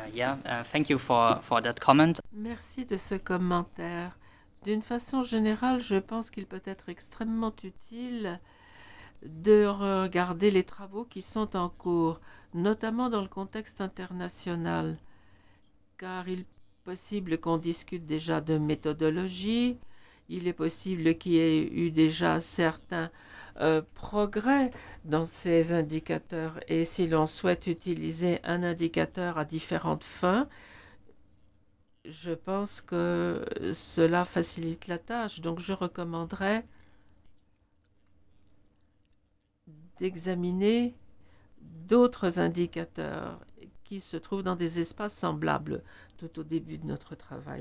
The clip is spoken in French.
Thank you for that comment. Merci de ce commentaire. D'une façon générale, je pense qu'il peut être extrêmement utile de regarder les travaux qui sont en cours, notamment dans le contexte international, car il est possible qu'on discute déjà de méthodologie, il est possible qu'il y ait eu déjà certains progrès dans ces indicateurs, et si l'on souhaite utiliser un indicateur à différentes fins, je pense que cela facilite la tâche. Donc je recommanderais d'examiner d'autres indicateurs qui se trouvent dans des espaces semblables tout au début de notre travail.